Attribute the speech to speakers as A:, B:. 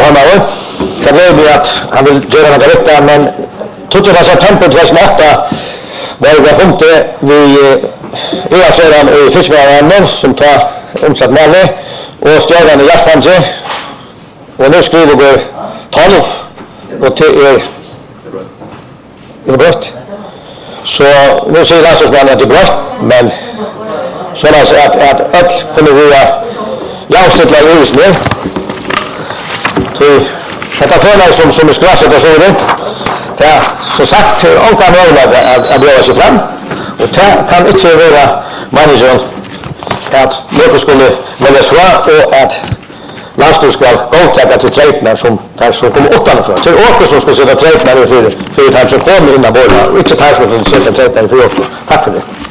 A: Hamauer. Det blev att han vill göra något rätta, men 22 september 2008 var det funnet vid EA-kjøren i Fiskebjørnen som tar omsatt Mali og stjørene i Hjertfange. Og nå skriver vi 12, og det brøtt. Så nu säger landslagsmannen att det är bra, men så alltså att allt kommer vi jämställa i Israel. Detta förlag som är skrasat och så vidare. Det är så sagt ångan möjlighet att bjöda sig fram. Och det kan inte vara managern att något skulle väljas fram och att landslaget ska godtaga till trejtnar som kommer utanför. Till åker som ska sätta trejtnar för att han som kommer innan bollen och inte tar som sätta trejtnar för åker. Tack för det.